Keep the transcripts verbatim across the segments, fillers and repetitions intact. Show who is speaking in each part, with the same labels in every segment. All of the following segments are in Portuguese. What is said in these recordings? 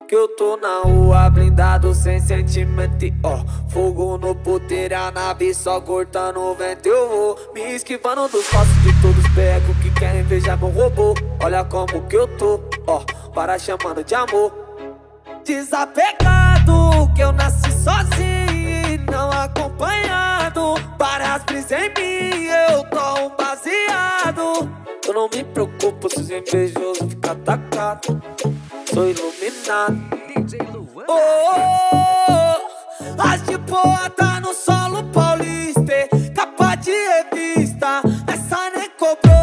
Speaker 1: que eu tô na rua, blindado sem sentimento e ó, fogo no puteiro, a nave só cortando o vento. Eu vou me esquivando dos passos de todos os pecos que querem invejar meu robô. Olha como que eu tô, ó, para chamando de amor. Desapegado, que eu nasci sozinho e não acompanhado. Para as brisas em mim, eu tô um baseado. Eu não me preocupo se os invejosos ficam atacados. Sou iluminado. Oh, oh, oh. As de boa tá no solo paulista, capa de revista, essa nem cobrou.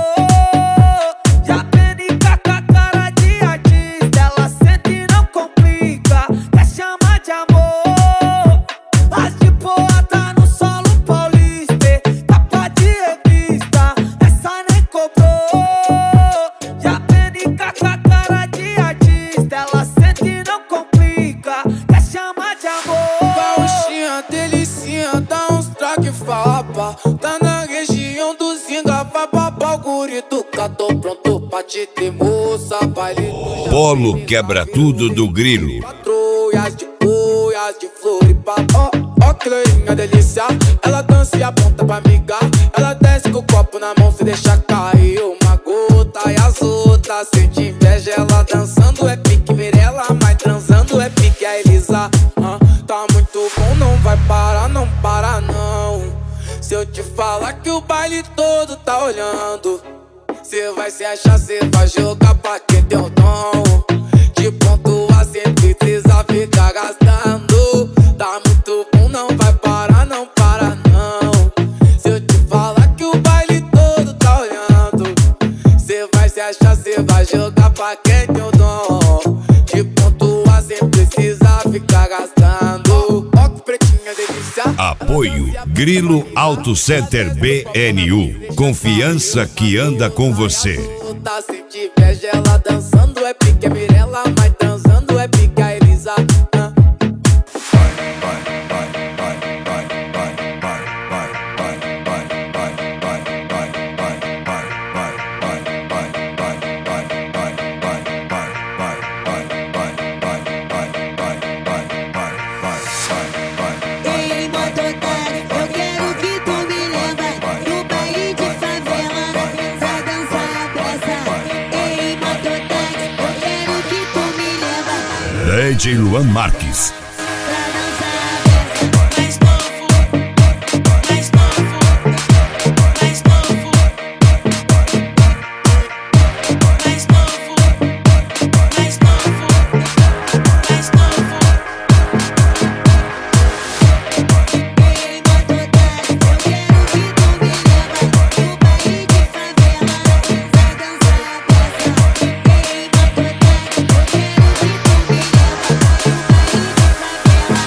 Speaker 1: Já penica com a cara de artista, ela sente e não complica, quer chamar de amor. As de boa tá no solo paulista, capa de revista, essa nem cobrou. Já penica com a cara de artista, ela sente e não complica, quer chamar de amor.
Speaker 2: Gauchinha, delicinha, dá uns traque fapa. Tá na região do Zinga, vai papar o guri do cá. Tô pronto pra te ter moça, baile do
Speaker 3: Polo quebra tudo do Grilo.
Speaker 2: patrulhas de cuias, de Floripa. Ó, ó que loirinha delícia, ela dança e aponta pra amiga. Ela desce com o copo na mão, se deixa cair uma gota. E as outras sente inveja, ela dançando é pique Mirella, mas transando é pique a Elisa. Ah, tá muito bom, não vai parar, não para não. Se eu te falar que o baile todo tá olhando, cê vai se achar, cê vai jogar pra quem tem o dom. De ponto a cem precisa ficar gastando. Tá muito bom, não vai parar, não para não. Se eu te falar que o baile todo tá olhando, cê vai se achar, cê vai jogar pra quem tem o dom. De ponto a cem precisa ficar gastando. Ó que pretinha delícia.
Speaker 3: Apoio Grilo Auto Center B N U. Confiança que anda com você.
Speaker 2: Tá sente inveja, ela dançando é pique Mirella, mas transando é pique a Elisa. Ah.
Speaker 4: Ei, mototáxi, eu quero que tu me leva no baile de favela, pra dançar a peça. Ei, mototáxi, eu quero que tu me leva
Speaker 3: D J Luan Marques.
Speaker 4: pra dançar a peça. Mais novo, mais novo, mais novo, mais novo, mais novo, mais novo. Ei, mototáxi, eu quero que tu me leva no baile de favela, pra dançar a peça. Ei, mototáxi, eu quero que tu me leva no baile de favela,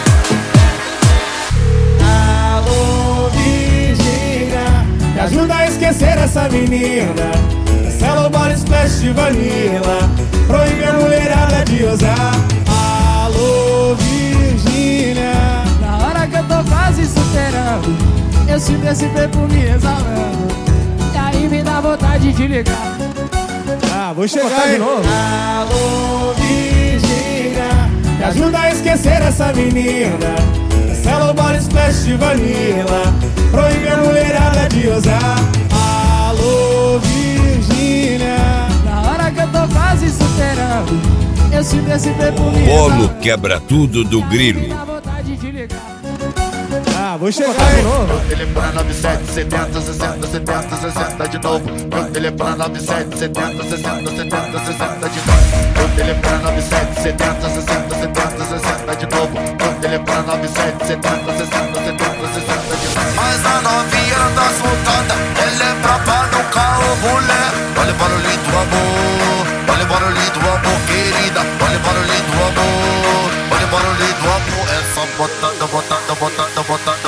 Speaker 4: pra dançar.
Speaker 5: Alô, Virgínia, me ajuda a esquecer essa menina. Cancela o body splash de vanilla, proíbe a mulherada de usar. Alô, Virgínia,
Speaker 6: Na hora que eu tô quase superando, eu sinto esse perfume exalando, e aí me dá vontade de ligar.
Speaker 5: ah, vou chegar de novo. Alô, Virgínia, me ajuda a esquecer essa menina. Cancela o body splash de vanilla, proíbe a mulherada de usar. Alô, Virgínia,
Speaker 6: Na hora que eu tô quase superando, eu sinto esse perfume
Speaker 3: Polo
Speaker 6: exalando,
Speaker 3: quebra tudo do
Speaker 6: e aí
Speaker 3: Grilo.
Speaker 6: me dá vontade de ligar.
Speaker 5: ah, vou chegar de novo.
Speaker 7: Meu telefone é nove sete setenta sessenta setenta sessenta de novo. Meu telefone é nove sete setenta sessenta setenta sessenta de novo. Meu telefone é nove sete setenta sessenta setenta sessenta de novo. Meu telefone é nove sete setenta sessenta setenta sessenta de novo. Mas a novinha tá soltada, ela é braba no carro, mulher. Olha o barulhinho do amor, olha o barulhinho do amor, querida. Olha o barulhinho do amor, olha o barulhinho do amor. É só botando, botando, botando, botando.